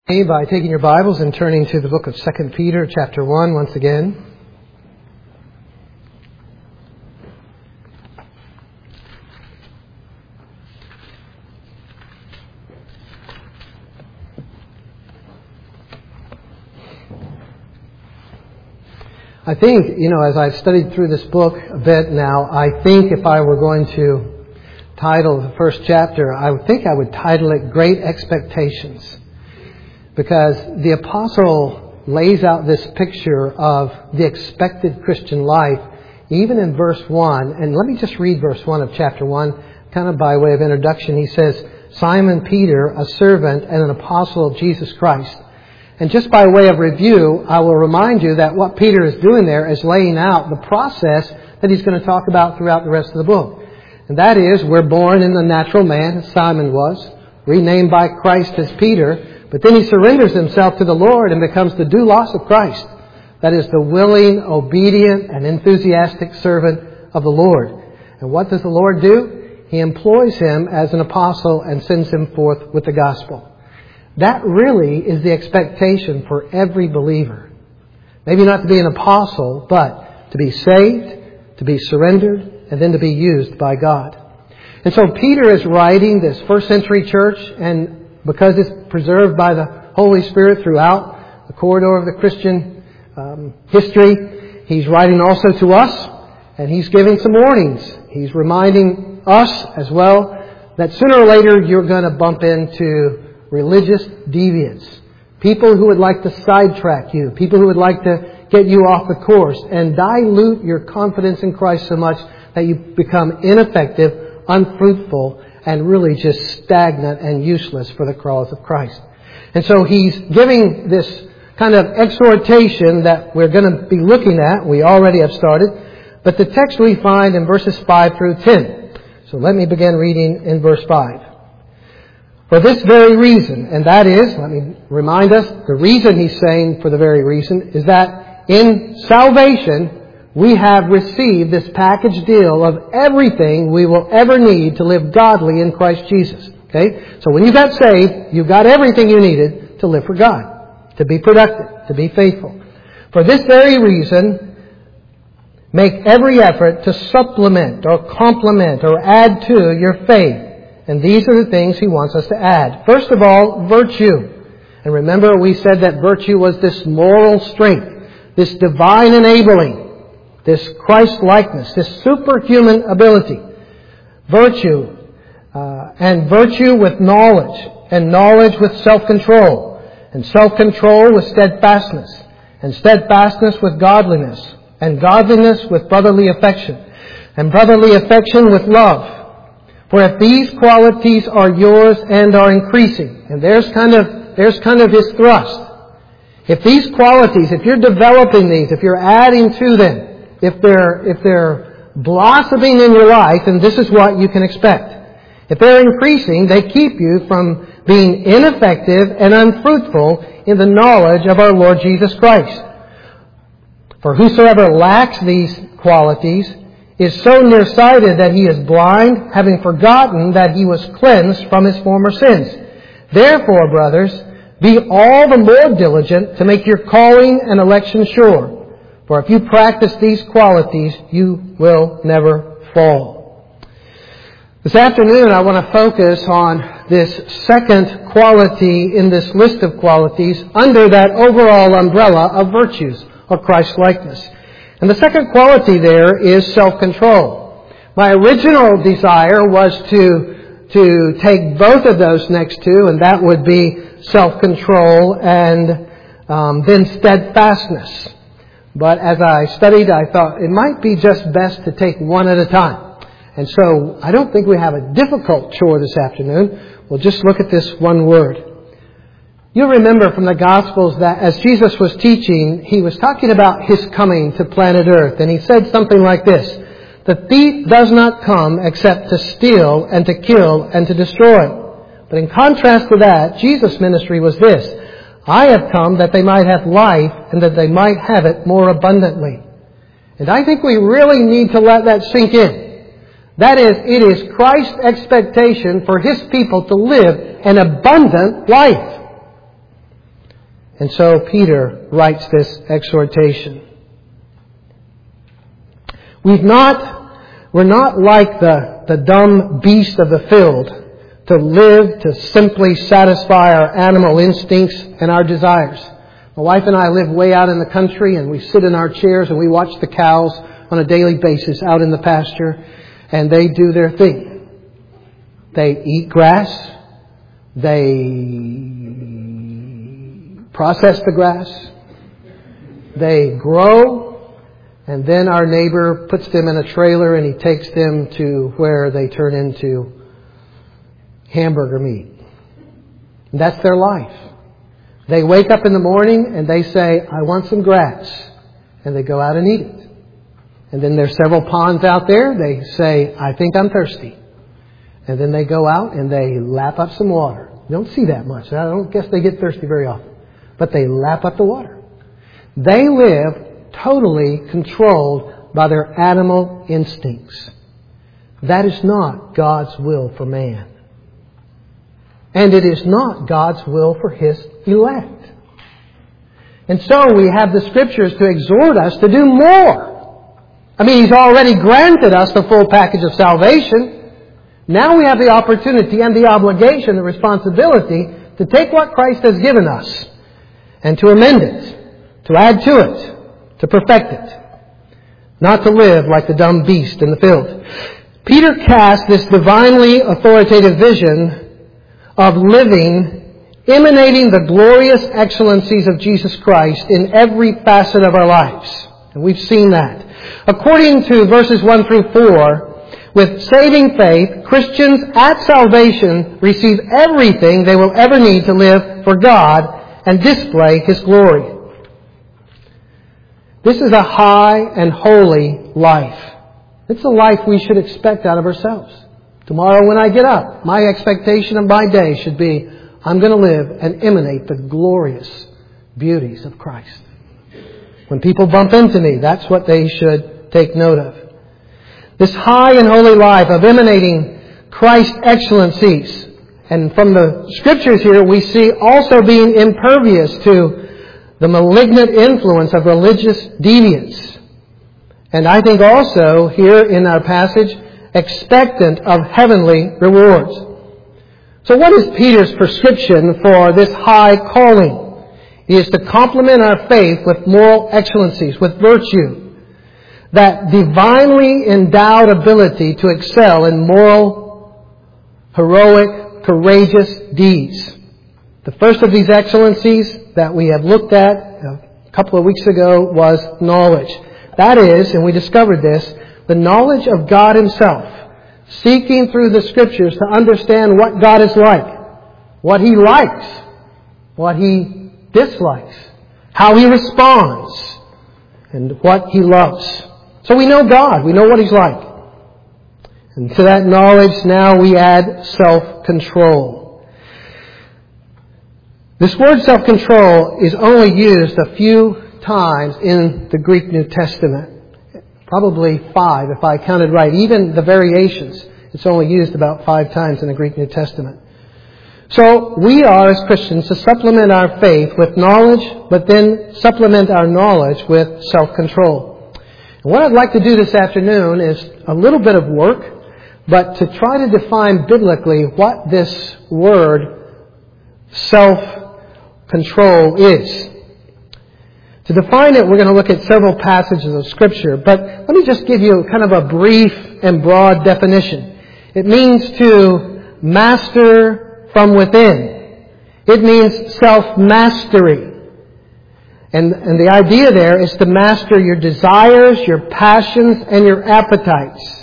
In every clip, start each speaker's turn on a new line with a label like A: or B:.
A: By taking your Bibles and turning to the book of 2 Peter chapter 1 once again. I think, as I've studied through this book a bit now, I think if I were going to title the first chapter, I would title it Great Expectations. Because the apostle lays out this picture of the expected Christian life, even in verse 1. And let me just read verse 1 of chapter 1, kind of by way of introduction. He says, Simon Peter, a servant and an apostle of Jesus Christ. And just by way of review, I will remind you that what Peter is doing there is laying out the process that he's going to talk about throughout the rest of the book. And that is, we're born in the natural man, as Simon was, renamed by Christ as Peter. But then he surrenders himself to the Lord and becomes the doulos of Christ. That is the willing, obedient, and enthusiastic servant of the Lord. And what does the Lord do? He employs him as an apostle and sends him forth with the gospel. That really is the expectation for every believer. Maybe not to be an apostle, but to be saved, to be surrendered, and then to be used by God. And so Peter is writing this first century church, and because it's preserved by the Holy Spirit throughout the corridor of the Christian history, he's writing also to us, and he's giving some warnings. He's reminding us as well that sooner or later you're going to bump into religious deviants. People who would like to sidetrack you. People who would like to get you off the course and dilute your confidence in Christ so much that you become ineffective, unfruitful, and really just stagnant and useless for the cause of Christ. And so he's giving this kind of exhortation that we're going to be looking at. We already have started. But the text we find in verses 5 through 10. So let me begin reading in verse 5. For this very reason, and that is, let me remind us, the reason he's saying for the very reason is that in salvation, we have received this package deal of everything we will ever need to live godly in Christ Jesus. Okay? So when you got saved, you got everything you needed to live for God, to be productive, to be faithful. For this very reason, make every effort to supplement or complement or add to your faith. And these are the things he wants us to add. First of all, virtue. And remember, we said that virtue was this moral strength, this divine enabling, this Christ-likeness, this superhuman ability. Virtue, and virtue with knowledge, and knowledge with self-control, and self-control with steadfastness, and steadfastness with godliness, and godliness with brotherly affection, and brotherly affection with love. For if these qualities are yours and are increasing, and there's kind of his thrust. If these qualities, if you're developing these, if you're adding to them, if they're blossoming in your life, then this is what you can expect. If they're increasing, they keep you from being ineffective and unfruitful in the knowledge of our Lord Jesus Christ. For whosoever lacks these qualities is so nearsighted that he is blind, having forgotten that he was cleansed from his former sins. Therefore, brothers, be all the more diligent to make your calling and election sure. For if you practice these qualities, you will never fall. This afternoon, I want to focus on this second quality in this list of qualities under that overall umbrella of virtues or Christ-likeness. And the second quality there is self-control. My original desire was to take both of those next two, and that would be self-control and then steadfastness. But as I studied, I thought it might be just best to take one at a time. And so I don't think we have a difficult chore this afternoon. We'll just look at this one word. You'll remember from the Gospels that as Jesus was teaching, he was talking about his coming to planet Earth. And he said something like this: the thief does not come except to steal and to kill and to destroy. But in contrast to that, Jesus' ministry was this: I have come that they might have life and that they might have it more abundantly. And I think we really need to let that sink in. That is, it is Christ's expectation for His people to live an abundant life. And so Peter writes this exhortation. We're not like the dumb beast of the field to live to simply satisfy our animal instincts and our desires. My wife and I live way out in the country, and we sit in our chairs and we watch the cows on a daily basis out in the pasture, and they do their thing. They eat grass. They process the grass. They grow. And then our neighbor puts them in a trailer and he takes them to where they turn into hamburger meat. And that's their life. They wake up in the morning and they say, I want some grass. And they go out and eat it. And then there's several ponds out there. They say, I think I'm thirsty. And then they go out and they lap up some water. You don't see that much. I don't guess they get thirsty very often. But they lap up the water. They live totally controlled by their animal instincts. That is not God's will for man. And it is not God's will for His elect. And so we have the Scriptures to exhort us to do more. I mean, He's already granted us the full package of salvation. Now we have the opportunity and the obligation, the responsibility to take what Christ has given us and to amend it, to add to it, to perfect it, not to live like the dumb beast in the field. Peter casts this divinely authoritative vision of living, emanating the glorious excellencies of Jesus Christ in every facet of our lives. And we've seen that. According to verses 1 through 4, with saving faith, Christians at salvation receive everything they will ever need to live for God and display His glory. This is a high and holy life. It's a life we should expect out of ourselves. Tomorrow when I get up, my expectation of my day should be, I'm going to live and emanate the glorious beauties of Christ. When people bump into me, that's what they should take note of. This high and holy life of emanating Christ's excellencies. And from the Scriptures here, we see also being impervious to the malignant influence of religious deviance. And I think also here in our passage, expectant of heavenly rewards. So what is Peter's prescription for this high calling? It is to complement our faith with moral excellencies, with virtue. That divinely endowed ability to excel in moral, heroic, courageous deeds. The first of these excellencies that we have looked at a couple of weeks ago was knowledge. That is, and we discovered this, the knowledge of God Himself. Seeking through the Scriptures to understand what God is like. What He likes. What He dislikes. How He responds. And what He loves. So we know God. We know what He's like. And to that knowledge now we add self-control. This word self-control is only used a few times in the Greek New Testament. Probably 5 if I counted right. Even the variations, it's only used about 5 times in the Greek New Testament. So we are as Christians to supplement our faith with knowledge, but then supplement our knowledge with self-control. And what I'd like to do this afternoon is a little bit of work, but to try to define biblically what this word self-control is. To define it, we're going to look at several passages of Scripture, but let me just give you kind of a brief and broad definition. It means to master from within. It means self-mastery. And the idea there is to master your desires, your passions, and your appetites.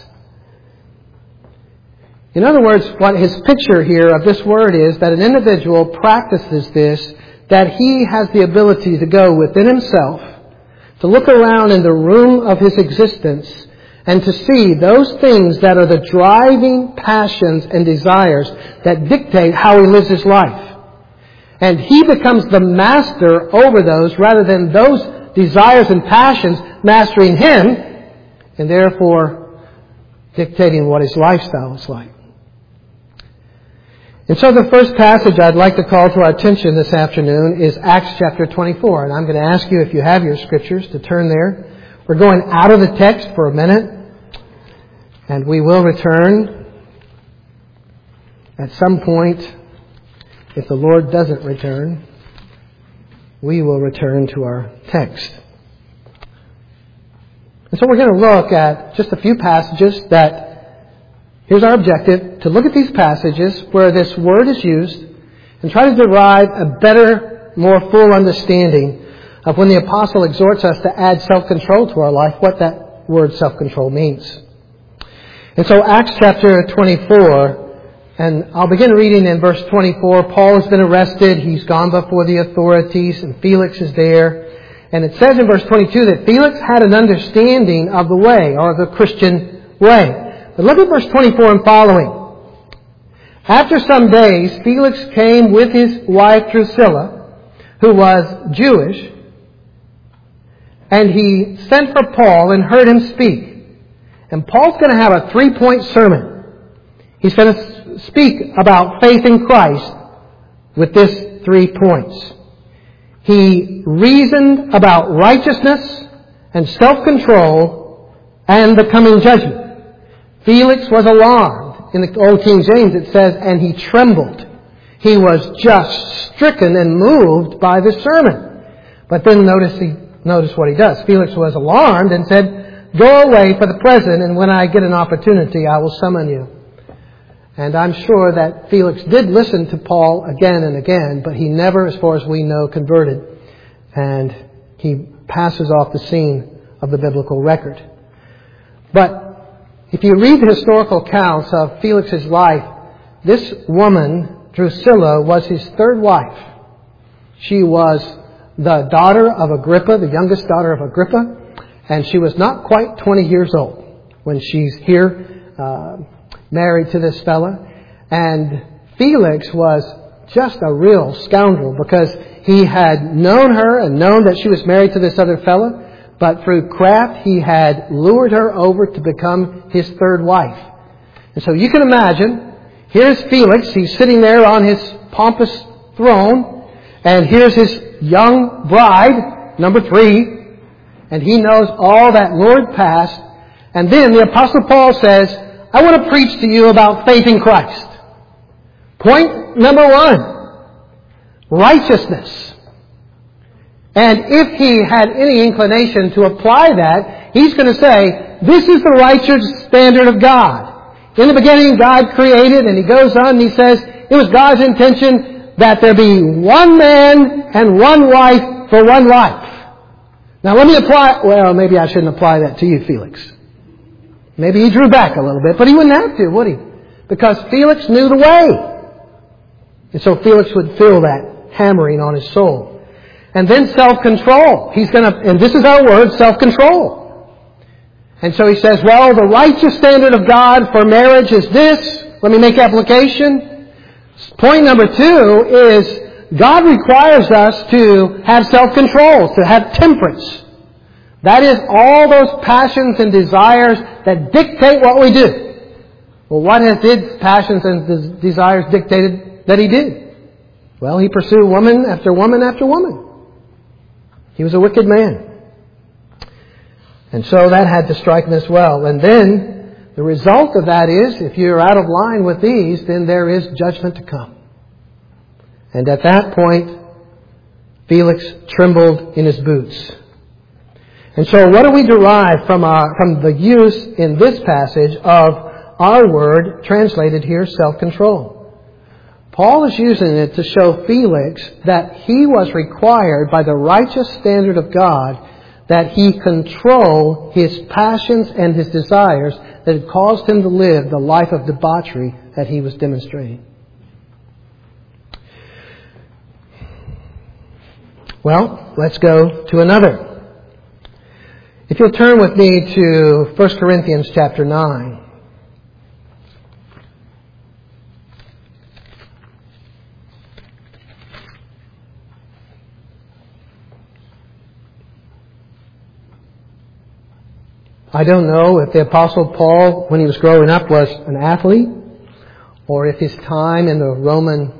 A: In other words, what his picture here of this word is that an individual practices this, that he has the ability to go within himself, to look around in the room of his existence, and to see those things that are the driving passions and desires that dictate how he lives his life. And he becomes the master over those rather than those desires and passions mastering him, and therefore dictating what his lifestyle is like. And so the first passage I'd like to call to our attention this afternoon is Acts chapter 24. And I'm going to ask you, if you have your scriptures, to turn there. We're going out of the text for a minute, and we will return at some point. If the Lord doesn't return, we will return to our text. And so we're going to look at just a few passages that, here's our objective, to look at these passages where this word is used and try to derive a better, more full understanding of when the apostle exhorts us to add self-control to our life, what that word self-control means. And so Acts chapter 24, and I'll begin reading in verse 24. Paul has been arrested. He's gone before the authorities, and Felix is there. And it says in verse 22 that Felix had an understanding of the way, or the Christian way. But look at verse 24 and following. After some days, Felix came with his wife Drusilla, who was Jewish, and he sent for Paul and heard him speak. And Paul's going to have a 3-point sermon. He's going to speak about faith in Christ with this 3 points. He reasoned about righteousness and self-control and the coming judgment. Felix was alarmed. In the Old King James it says, and he trembled. He was just stricken and moved by the sermon. But then notice what he does. Felix was alarmed and said, go away for the present, and when I get an opportunity I will summon you. And I'm sure that Felix did listen to Paul again and again, but he never, as far as we know, converted. And he passes off the scene of the biblical record. But if you read the historical accounts of Felix's life, this woman, Drusilla, was his third wife. She was the daughter of Agrippa, the youngest daughter of Agrippa, and she was not quite 20 years old when she's here married to this fella. And Felix was just a real scoundrel because he had known her and known that she was married to this other fella, but through craft he had lured her over to become his third wife. And so you can imagine, here's Felix, he's sitting there on his pompous throne, and here's his young bride, number 3, and he knows all that lured past. And then the Apostle Paul says, I want to preach to you about faith in Christ. Point number 1, righteousness. And if he had any inclination to apply that, he's going to say, this is the righteous standard of God. In the beginning, God created, and he goes on and he says, it was God's intention that there be one man and one wife for one life. Now let me maybe I shouldn't apply that to you, Felix. Maybe he drew back a little bit, but he wouldn't have to, would he? Because Felix knew the way. And so Felix would feel that hammering on his soul. And then self-control. And this is our word, self-control. And so he says, well, the righteous standard of God for marriage is this. Let me make application. Point number 2 is God requires us to have self-control, to have temperance. That is all those passions and desires that dictate what we do. Well, what has his passions and desires dictated that he did? Well, he pursued woman after woman after woman. He was a wicked man. And so that had to strike him as well. And then the result of that is, if you're out of line with these, then there is judgment to come. And at that point, Felix trembled in his boots. And so what do we derive from the use in this passage of our word translated here, self-control? Paul is using it to show Felix that he was required by the righteous standard of God that he control his passions and his desires that had caused him to live the life of debauchery that he was demonstrating. Well, let's go to another. If you'll turn with me to 1 Corinthians chapter 9. I don't know if the Apostle Paul, when he was growing up, was an athlete or if his time in the Roman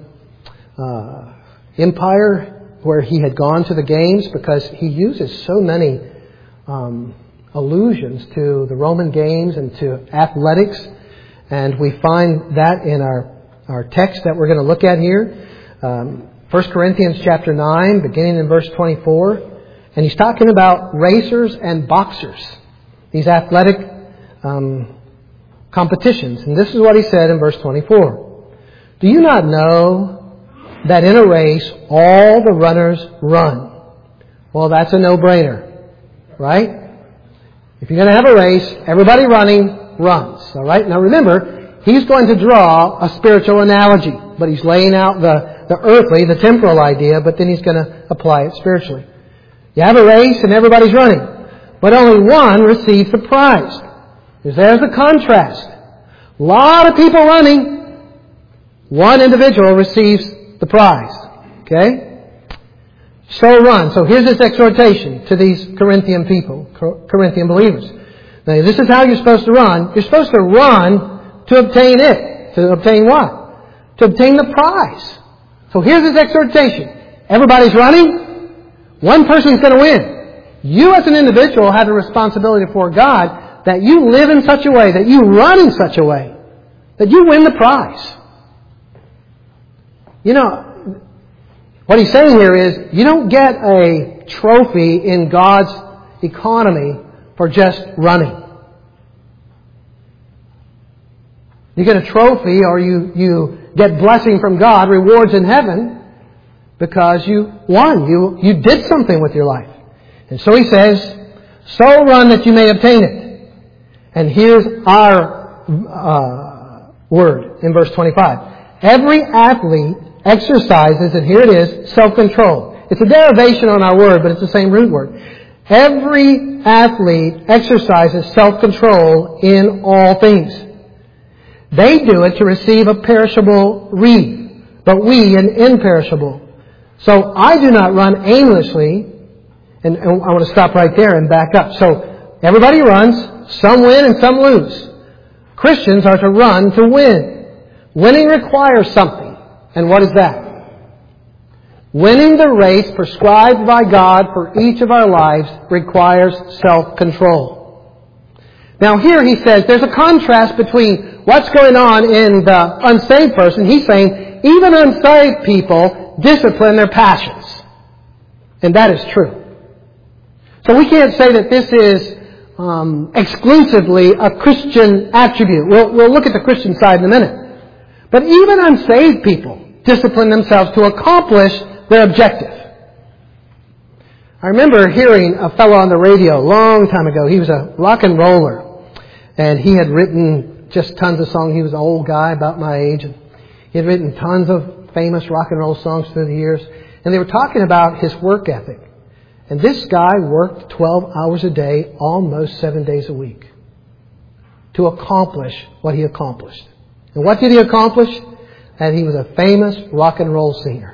A: Empire, where he had gone to the games, because he uses so many allusions to the Roman games and to athletics. And we find that in our text that we're going to look at here. 1 Corinthians chapter 9, beginning in verse 24. And he's talking about racers and boxers, these athletic competitions. And this is what he said in verse 24. Do you not know that in a race all the runners run? Well, that's a no-brainer, right? If you're going to have a race, everybody running runs. All right? Now remember, he's going to draw a spiritual analogy, but he's laying out the earthly, the temporal idea, but then he's going to apply it spiritually. You have a race and everybody's running, but only one receives the prize. There's the contrast. A lot of people running, one individual receives the prize. Okay? So run. So here's this exhortation to these Corinthian people, Corinthian believers. Now, this is how you're supposed to run. You're supposed to run to obtain it. To obtain what? To obtain the prize. So here's this exhortation. Everybody's running. One person's going to win. You as an individual have a responsibility before God that you live in such a way, that you run in such a way, that you win the prize. You know, what he's saying here is, you don't get a trophy in God's economy for just running. You get a trophy, or you get blessing from God, rewards in heaven, because you won. You did something with your life. And so he says, so run that you may obtain it. And here's our word in verse 25. Every athlete exercises, and here it is, self-control. It's a derivation on our word, but it's the same root word. Every athlete exercises self-control in all things. They do it to receive a perishable wreath, but we an imperishable. So I do not run aimlessly, and I want to stop right there and back up. So everybody runs, some win and some lose. Christians are to run to win. Winning requires something. And what is that? Winning the race prescribed by God for each of our lives requires self-control. Now here he says there's a contrast between what's going on in the unsaved person. He's saying even unsaved people discipline their passions. And that is true. So we can't say that this is exclusively a Christian attribute. We'll look at the Christian side in a minute. But even unsaved people discipline themselves to accomplish their objective. I remember hearing a fellow on the radio a long time ago. He was a rock and roller. And he had written just tons of songs. He was an old guy, about my age. And he had written tons of famous rock and roll songs through the years. And they were talking about his work ethic. And this guy worked 12 hours a day, almost 7 days a week, to accomplish what he accomplished. And what did he accomplish? That he was a famous rock and roll singer.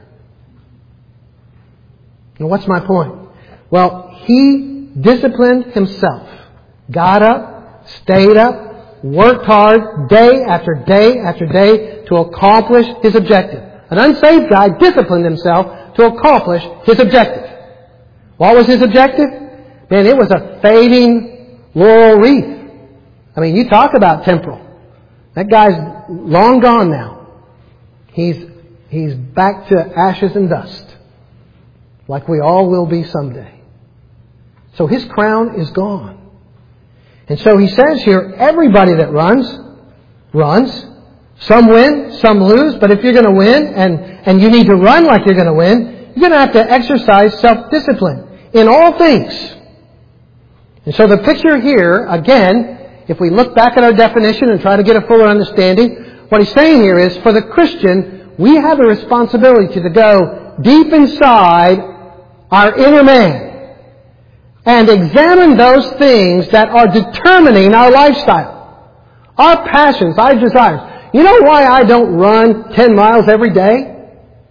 A: And what's my point? Well, he disciplined himself. Got up, stayed up, worked hard day after day after day to accomplish his objective. An unsaved guy disciplined himself to accomplish his objective. What was his objective? Man, it was a fading laurel wreath. I mean, you talk about temporal. That guy's long gone now. He's back to ashes and dust, like we all will be someday. So his crown is gone. And so he says here, everybody that runs. Some win, some lose, but if you're going to win, and you need to run like you're going to win, you're going to have to exercise self-discipline in all things. And so the picture here, again, if we look back at our definition and try to get a fuller understanding, what he's saying here is, for the Christian, we have a responsibility to go deep inside our inner man and examine those things that are determining our lifestyle, our passions, our desires. You know why I don't run 10 miles every day?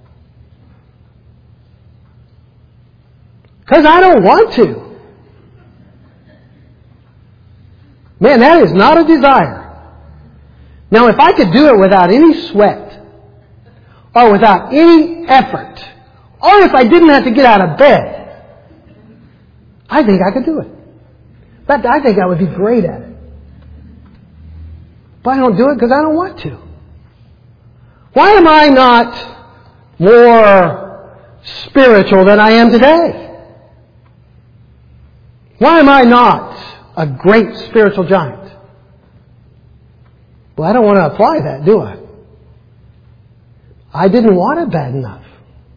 A: Because I don't want to. Man, that is not a desire. Now, if I could do it without any sweat, or without any effort, or if I didn't have to get out of bed, I think I could do it. In fact, I think I would be great at it. But I don't do it because I don't want to. Why am I not more spiritual than I am today? Why am I not a great spiritual giant? Well, I don't want to apply that, do I? I didn't want it bad enough.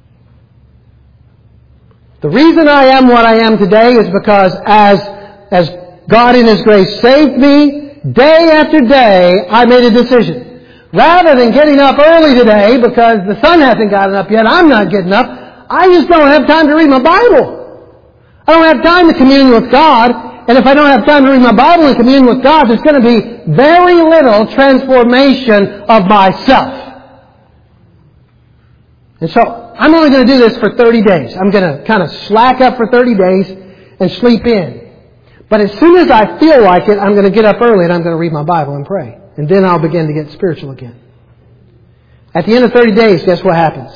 A: The reason I am what I am today is because as God in His grace saved me, day after day, I made a decision. Rather than getting up early today because the sun hasn't gotten up yet, I'm not getting up, I just don't have time to read my Bible. I don't have time to commune with God. And if I don't have time to read my Bible and commune with God, there's going to be very little transformation of myself. And so, I'm only going to do this for 30 days. I'm going to kind of slack up for 30 days and sleep in. But as soon as I feel like it, I'm going to get up early and I'm going to read my Bible and pray. And then I'll begin to get spiritual again. At the end of 30 days, guess what happens?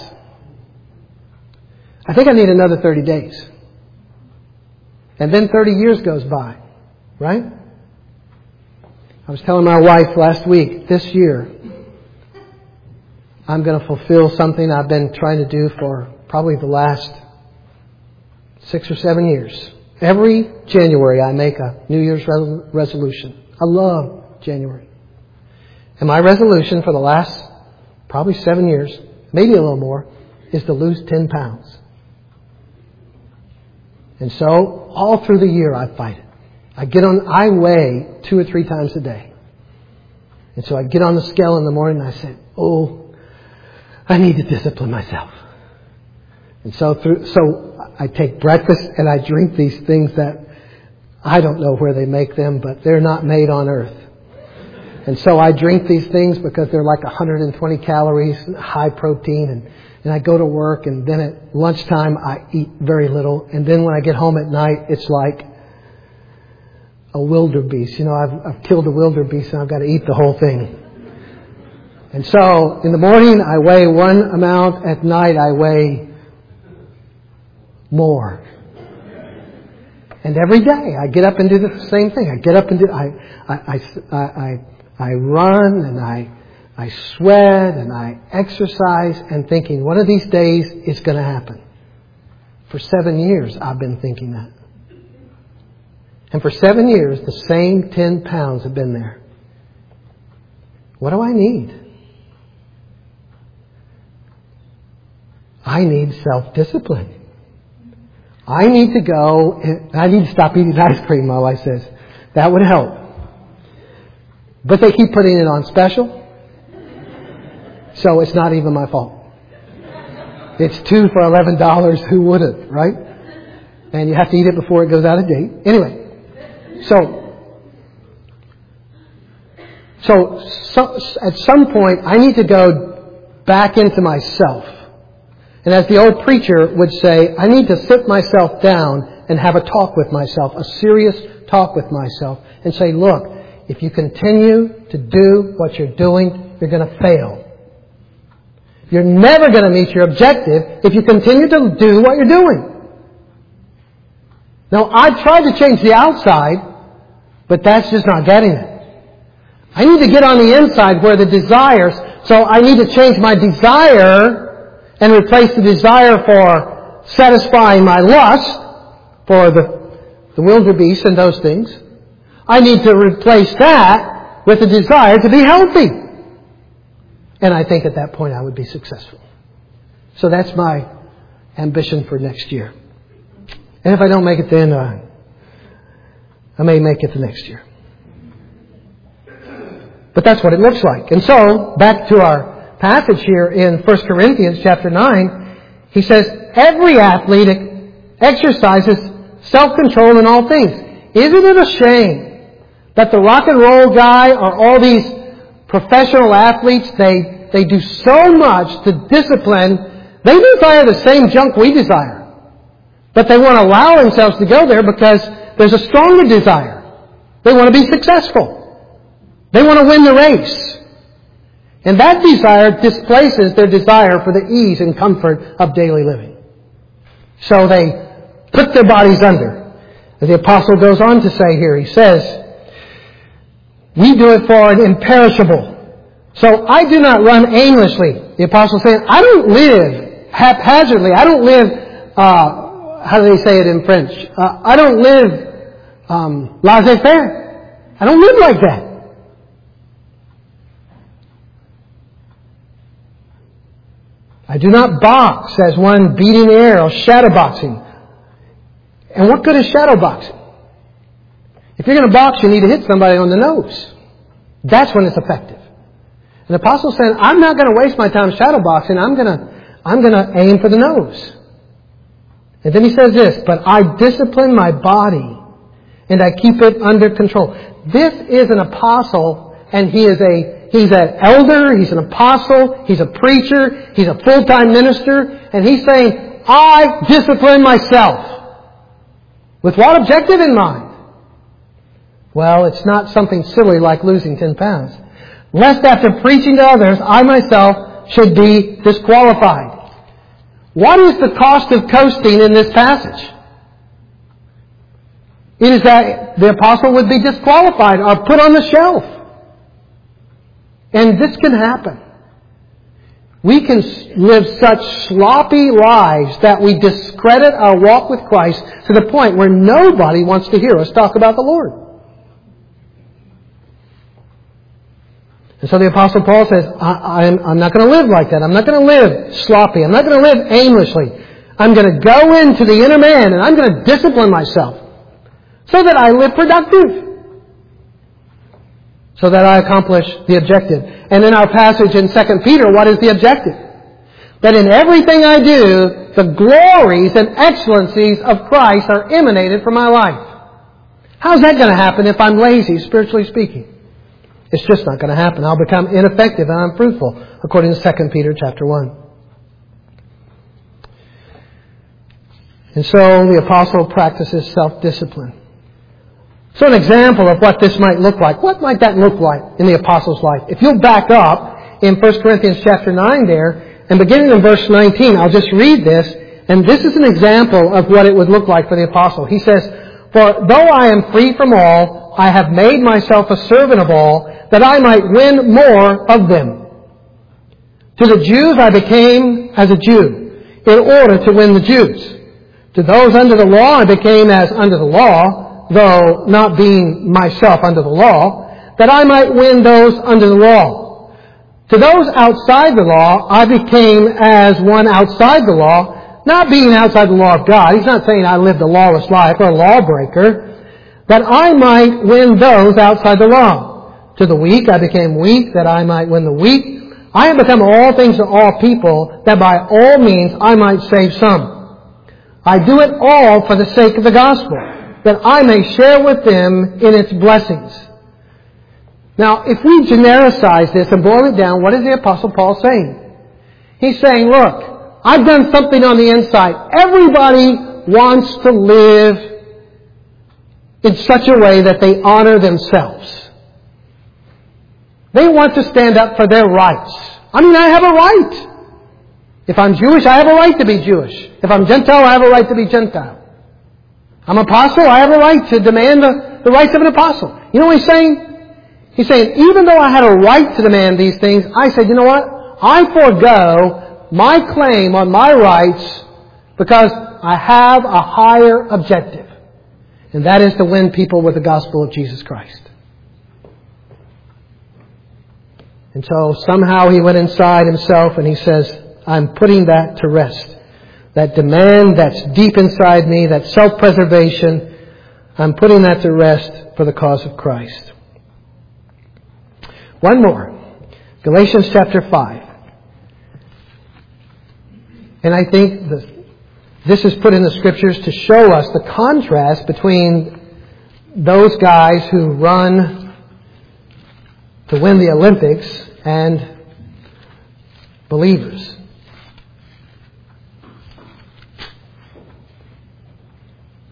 A: I think I need another 30 days. And then 30 years goes by. Right? I was telling my wife last week, this year, I'm going to fulfill something I've been trying to do for probably the last 6 or 7 years. Every January I make a New Year's resolution. I love January. And my resolution for the last probably 7 years, maybe a little more, is to lose 10 pounds. And so all through the year I fight it. I weigh 2 or 3 times a day. And so I get on the scale in the morning and I say, I need to discipline myself. And so I take breakfast and I drink these things that I don't know where they make them, but they're not made on earth. And so I drink these things because they're like 120 calories, high protein, and I go to work, and then at lunchtime I eat very little, and then when I get home at night it's like a wildebeest. You know, I've killed a wildebeest and I've got to eat the whole thing. And so in the morning I weigh one amount, at night I weigh more. And every day I get up and do the same thing. I get up and I run and I sweat and I exercise and thinking one of these days it's going to happen. For 7 years I've been thinking that. And for 7 years the same 10 pounds have been there. What do I need? I need self-discipline. I need to stop eating ice cream, my wife says. That would help. But they keep putting it on special. So it's not even my fault. It's 2 for $11. Who wouldn't, right? And you have to eat it before it goes out of date. Anyway. So at some point I need to go back into myself. And as the old preacher would say, I need to sit myself down and have a talk with myself, a serious talk with myself, and say, look, if you continue to do what you're doing, you're going to fail. You're never going to meet your objective if you continue to do what you're doing. Now, I tried to change the outside, but that's just not getting it. I need to get on the inside where the desires, so I need to change my desire and replace the desire for satisfying my lust for the wildebeest and those things. I need to replace that with a desire to be healthy. And I think at that point I would be successful. So that's my ambition for next year. And if I don't make it then, I may make it the next year. But that's what it looks like. And so, back to our passage here in 1 Corinthians chapter 9, he says, every athlete exercises self-control in all things. Isn't it a shame that the rock and roll guy or all these professional athletes, they do so much to discipline, they desire the same junk we desire. But they want to allow themselves to go there because there's a stronger desire. They want to be successful. They want to win the race. And that desire displaces their desire for the ease and comfort of daily living. So they put their bodies under. As the apostle goes on to say here, he says, we do it for an imperishable. So I do not run aimlessly. The apostle is saying, I don't live haphazardly. I don't live, how do they say it in French? I don't live laissez-faire. I don't live like that. I do not box as one beating the air or shadowboxing. And what good is shadowboxing? If you're going to box, you need to hit somebody on the nose. That's when it's effective. And the apostle saying, I'm not going to waste my time shadowboxing. I'm going to aim for the nose. And then he says this, but I discipline my body and I keep it under control. This is an apostle, and he's an elder, he's an apostle, he's a preacher, he's a full-time minister, and he's saying, I discipline myself. With what objective in mind? Well, it's not something silly like losing 10 pounds. Lest after preaching to others, I myself should be disqualified. What is the cost of coasting in this passage? It is that the apostle would be disqualified or put on the shelf. And this can happen. We can live such sloppy lives that we discredit our walk with Christ to the point where nobody wants to hear us talk about the Lord. And so the Apostle Paul says, I'm not going to live like that. I'm not going to live sloppy. I'm not going to live aimlessly. I'm going to go into the inner man and I'm going to discipline myself so that I live productive. So that I accomplish the objective. And in our passage in 2 Peter, what is the objective? That in everything I do, the glories and excellencies of Christ are emanated from my life. How's that going to happen if I'm lazy, spiritually speaking? It's just not going to happen. I'll become ineffective and unfruitful, according to 2 Peter chapter 1. And so the apostle practices self-discipline. So an example of what this might look like. What might that look like in the apostle's life? If you'll back up in 1 Corinthians chapter 9 there, and beginning in verse 19, I'll just read this, and this is an example of what it would look like for the apostle. He says, for though I am free from all, I have made myself a servant of all, that I might win more of them. To the Jews I became as a Jew, in order to win the Jews. To those under the law I became as under the law, though not being myself under the law, that I might win those under the law. To those outside the law, I became as one outside the law, not being outside the law of God. He's not saying I lived a lawless life or a lawbreaker, that I might win those outside the law. To the weak, I became weak, that I might win the weak. I have become all things to all people, that by all means I might save some. I do it all for the sake of the gospel, that I may share with them in its blessings. Now, if we genericize this and boil it down, what is the Apostle Paul saying? He's saying, look, I've done something on the inside. Everybody wants to live in such a way that they honor themselves. They want to stand up for their rights. I mean, I have a right. If I'm Jewish, I have a right to be Jewish. If I'm Gentile, I have a right to be Gentile. I'm an apostle, I have a right to demand the rights of an apostle. You know what he's saying? He's saying, even though I had a right to demand these things, I said, you know what? I forego my claim on my rights because I have a higher objective. And that is to win people with the gospel of Jesus Christ. And so somehow he went inside himself and he says, I'm putting that to rest. That demand that's deep inside me, that self-preservation, I'm putting that to rest for the cause of Christ. One more. Galatians chapter 5. And I think this is put in the Scriptures to show us the contrast between those guys who run to win the Olympics and believers.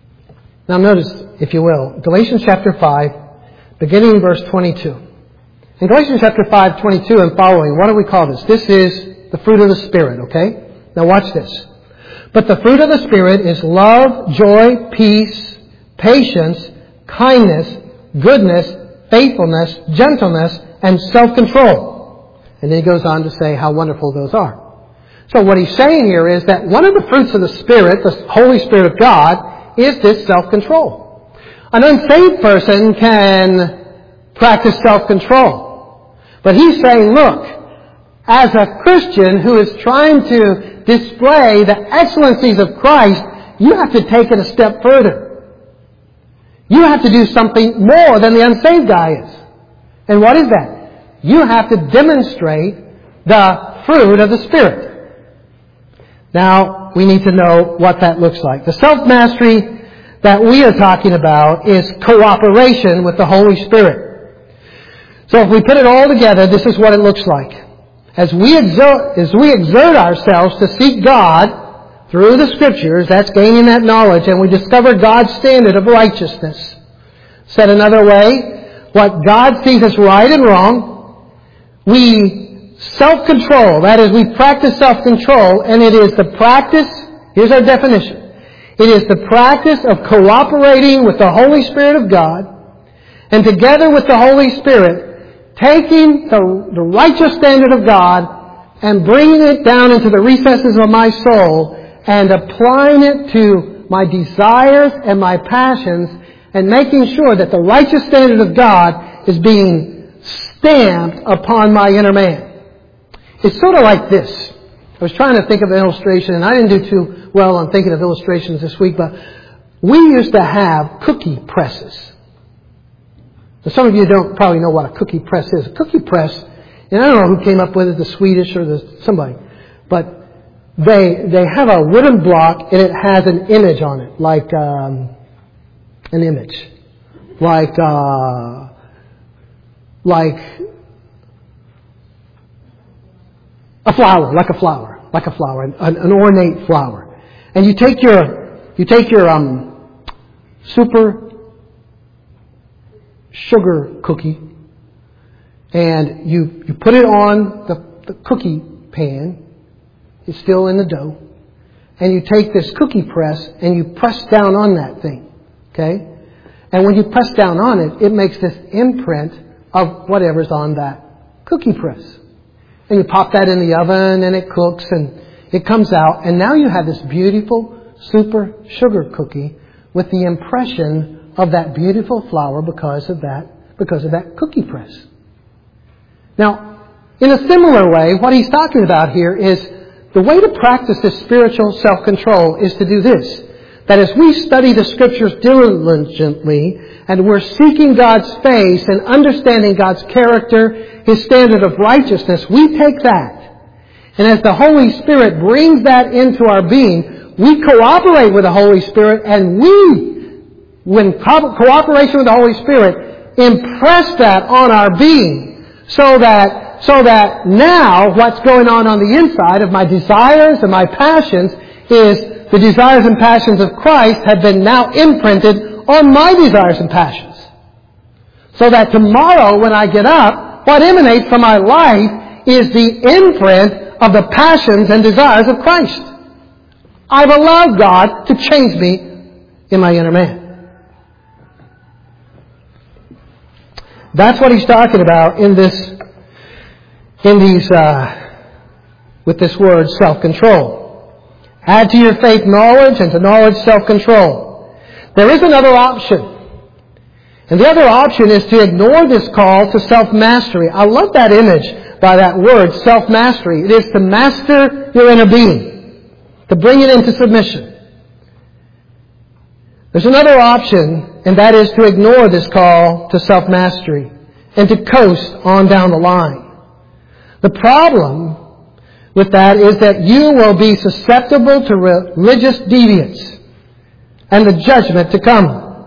A: Now notice, if you will, Galatians chapter 5, beginning in verse 22. In Galatians chapter 5:22 and following, what do we call this? This is the fruit of the Spirit, okay? Now watch this. But the fruit of the Spirit is love, joy, peace, patience, kindness, goodness, faithfulness, gentleness, and self-control. And then he goes on to say how wonderful those are. So what he's saying here is that one of the fruits of the Spirit, the Holy Spirit of God, is this self-control. An unsaved person can practice self-control. But he's saying, look, as a Christian who is trying to display the excellencies of Christ, you have to take it a step further. You have to do something more than the unsaved guy is. And what is that? You have to demonstrate the fruit of the Spirit. Now, we need to know what that looks like. The self-mastery that we are talking about is cooperation with the Holy Spirit. So if we put it all together, this is what it looks like. As we exert ourselves to seek God through the Scriptures, that's gaining that knowledge, and we discover God's standard of righteousness. Said another way, what God sees as right and wrong, we self-control, that is, we practice self-control, and it is the practice, here's our definition, it is the practice of cooperating with the Holy Spirit of God, and together with the Holy Spirit, taking the righteous standard of God and bringing it down into the recesses of my soul and applying it to my desires and my passions and making sure that the righteous standard of God is being stamped upon my inner man. It's sort of like this. I was trying to think of an illustration, and I didn't do too well on thinking of illustrations this week, but we used to have cookie presses. Now, some of you don't probably know what a cookie press is. A cookie press, and I don't know who came up with it, the Swedish or somebody, but they have a wooden block and it has an image on it, like an image, like a flower, an ornate flower. And you take your super sugar cookie and you put it on the cookie pan. It's still in the dough. And you take this cookie press and you press down on that thing. Okay? And when you press down on it, it makes this imprint of whatever's on that cookie press. And you pop that in the oven and it cooks and it comes out. And now you have this beautiful super sugar cookie with the impression of that beautiful flower because of that cookie press. Now, in a similar way, what he's talking about here is the way to practice this spiritual self-control is to do this. That as we study the Scriptures diligently and we're seeking God's face and understanding God's character, His standard of righteousness, we take that. And as the Holy Spirit brings that into our being, we cooperate with the Holy Spirit and we, when cooperation with the Holy Spirit, impress that on our being so that now what's going on the inside of my desires and my passions is the desires and passions of Christ have been now imprinted on my desires and passions. So that tomorrow when I get up, what emanates from my life is the imprint of the passions and desires of Christ. I've allowed God to change me in my inner man. That's what he's talking about with this word self-control. Add to your faith knowledge, and to knowledge self-control. There is another option. And the other option is to ignore this call to self-mastery. I love that image by that word, self-mastery. It is to master your inner being, to bring it into submission. There's another option, and that is to ignore this call to self-mastery and to coast on down the line. The problem with that is that you will be susceptible to religious deviance and the judgment to come.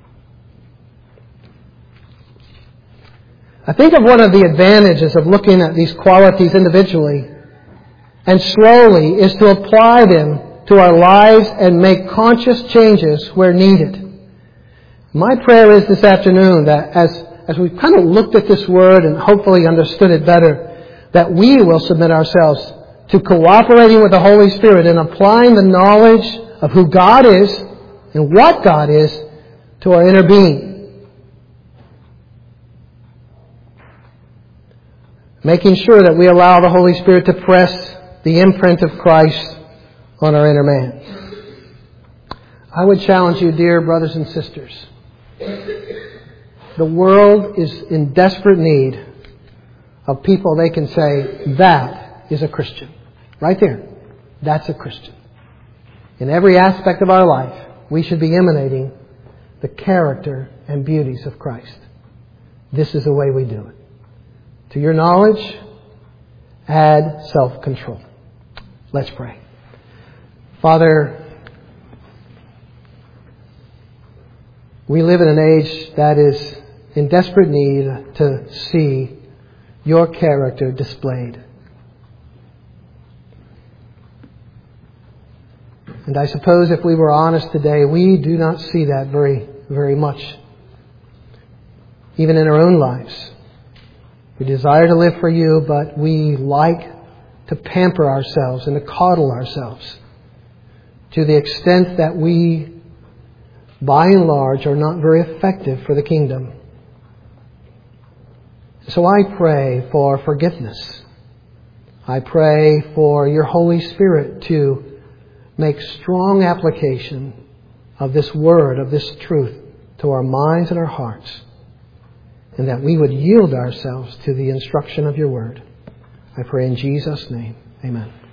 A: I think of one of the advantages of looking at these qualities individually and slowly is to apply them to our lives and make conscious changes where needed. My prayer is this afternoon that as we've kind of looked at this word and hopefully understood it better, that we will submit ourselves to cooperating with the Holy Spirit and applying the knowledge of who God is and what God is to our inner being. Making sure that we allow the Holy Spirit to press the imprint of Christ on our inner man. I would challenge you, dear brothers and sisters. The world is in desperate need of people they can say, that is a Christian. Right there. That's a Christian. In every aspect of our life, we should be emanating the character and beauties of Christ. This is the way we do it. To your knowledge, add self-control. Let's pray. Father, we live in an age that is in desperate need to see your character displayed. And I suppose if we were honest today, we do not see that very, very much. Even in our own lives. We desire to live for you, but we like to pamper ourselves and to coddle ourselves to the extent that we, by and large, are not very effective for the kingdom. So I pray for forgiveness. I pray for your Holy Spirit to make strong application of this word, of this truth, to our minds and our hearts, and that we would yield ourselves to the instruction of your word. I pray in Jesus' name. Amen.